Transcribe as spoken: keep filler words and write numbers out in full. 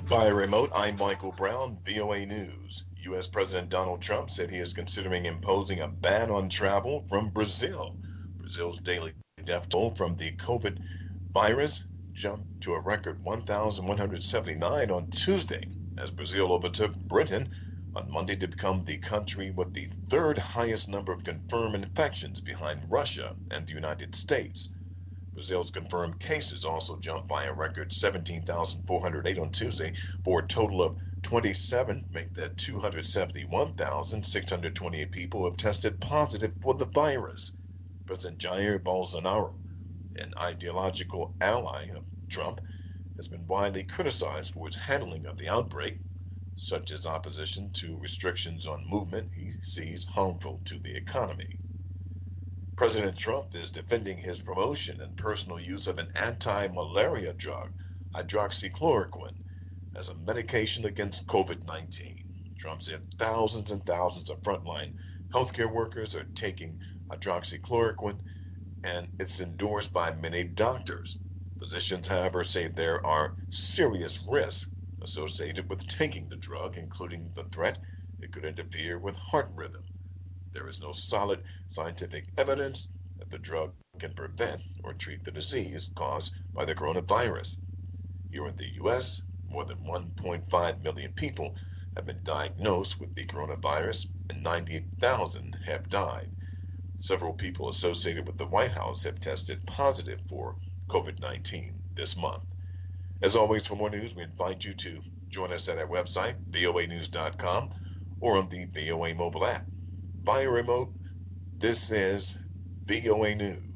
By remote, I'm Michael Brown, V O A News. U S. President Donald Trump said he is considering imposing a ban on travel from Brazil. Brazil's daily death toll from the COVID virus jumped to a record one thousand one hundred seventy-nine on Tuesday as Brazil overtook Britain on Monday to become the country with the third highest number of confirmed infections behind Russia and the United States. Brazil's confirmed cases also jumped by a record seventeen thousand four hundred eight on Tuesday for a total of twenty-seven, make that two hundred seventy-one thousand six hundred twenty-eight people have tested positive for the virus. President Jair Bolsonaro, an ideological ally of Trump, has been widely criticized for his handling of the outbreak, such as opposition to restrictions on movement he sees harmful to the economy. President Trump is defending his promotion and personal use of an anti-malaria drug, hydroxychloroquine, as a medication against COVID nineteen. Trump said thousands and thousands of frontline healthcare workers are taking hydroxychloroquine, and it's endorsed by many doctors. Physicians, however, say there are serious risks associated with taking the drug, including the threat it could interfere with heart rhythm. There is no solid scientific evidence that the drug can prevent or treat the disease caused by the coronavirus. Here in the U S, more than one point five million people have been diagnosed with the coronavirus and ninety thousand have died. Several people associated with the White House have tested positive for COVID nineteen this month. As always, for more news, we invite you to join us at our website, V O A news dot com, or on the V O A mobile app. Via remote, this is V O A News.